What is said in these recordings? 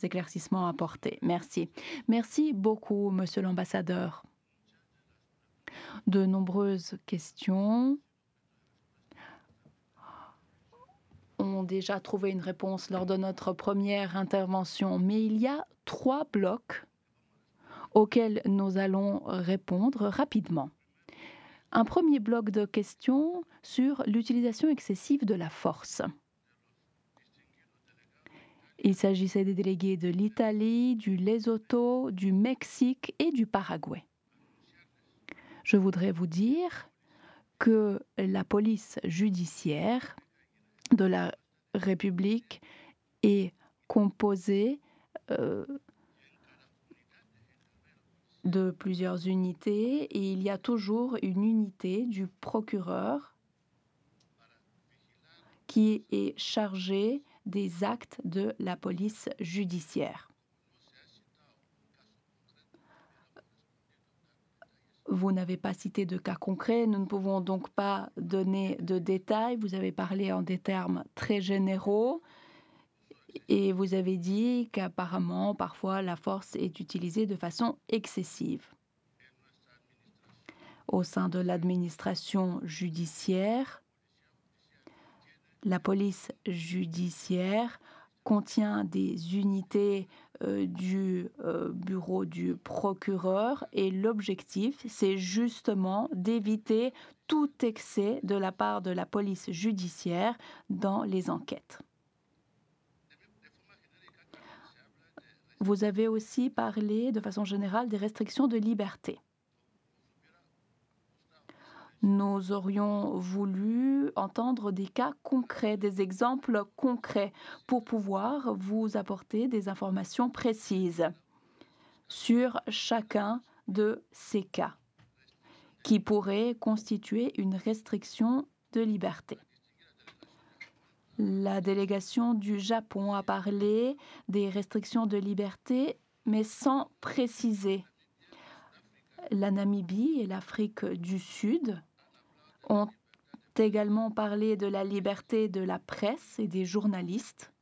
éclaircissements apportés. Merci. Merci beaucoup, Monsieur l'ambassadeur. De nombreuses questions ont déjà trouvé une réponse lors de notre première intervention, mais il y a 3 blocs auxquels nous allons répondre rapidement. Un premier bloc de questions sur l'utilisation excessive de la force. Il s'agissait des délégués de l'Italie, du Lesotho, du Mexique et du Paraguay. Je voudrais vous dire que la police judiciaire de la République est composée de plusieurs unités et il y a toujours une unité du procureur qui est chargée des actes de la police judiciaire. Vous n'avez pas cité de cas concrets, nous ne pouvons donc pas donner de détails. Vous avez parlé en des termes très généraux et vous avez dit qu'apparemment, parfois, la force est utilisée de façon excessive. Au sein de l'administration judiciaire, la police judiciaire contient des unités du bureau du procureur et l'objectif, c'est justement d'éviter tout excès de la part de la police judiciaire dans les enquêtes. Vous avez aussi parlé de façon générale des restrictions de liberté. Nous aurions voulu entendre des cas concrets, des exemples concrets pour pouvoir vous apporter des informations précises sur chacun de ces cas qui pourraient constituer une restriction de liberté. La délégation du Japon a parlé des restrictions de liberté, mais sans préciser. La Namibie et l'Afrique du Sud ont également parlé de la liberté de la presse et des journalistes.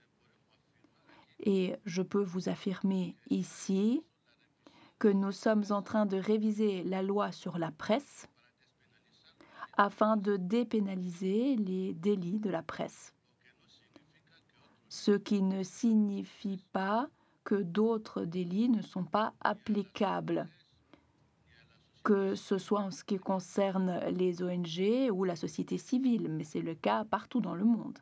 Et je peux vous affirmer ici que nous sommes en train de réviser la loi sur la presse afin de dépénaliser les délits de la presse. Ce qui ne signifie pas que d'autres délits ne sont pas applicables, que ce soit en ce qui concerne les ONG ou la société civile, mais c'est le cas partout dans le monde.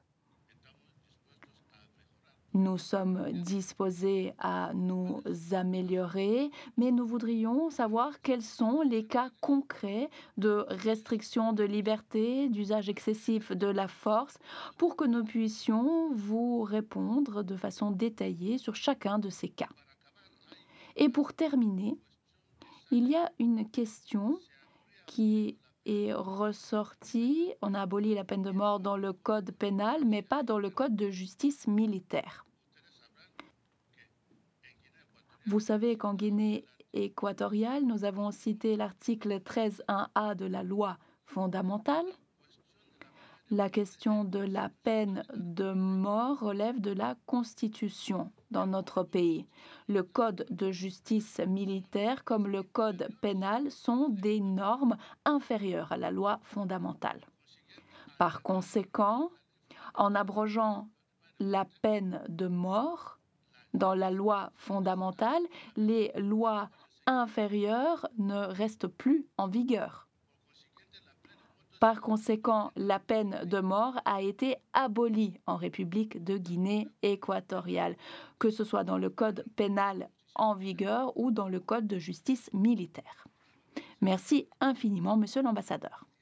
Nous sommes disposés à nous améliorer, mais nous voudrions savoir quels sont les cas concrets de restriction de liberté, d'usage excessif de la force, pour que nous puissions vous répondre de façon détaillée sur chacun de ces cas. Et pour terminer, il y a une question qui est ressortie. On a aboli la peine de mort dans le code pénal, mais pas dans le code de justice militaire. Vous savez qu'en Guinée équatoriale, nous avons cité l'article 13.1a de la loi fondamentale. La question de la peine de mort relève de la Constitution dans notre pays. Le code de justice militaire comme le code pénal sont des normes inférieures à la loi fondamentale. Par conséquent, en abrogeant la peine de mort dans la loi fondamentale, les lois inférieures ne restent plus en vigueur. Par conséquent, la peine de mort a été abolie en République de Guinée équatoriale, que ce soit dans le code pénal en vigueur ou dans le code de justice militaire. Merci infiniment, Monsieur l'ambassadeur.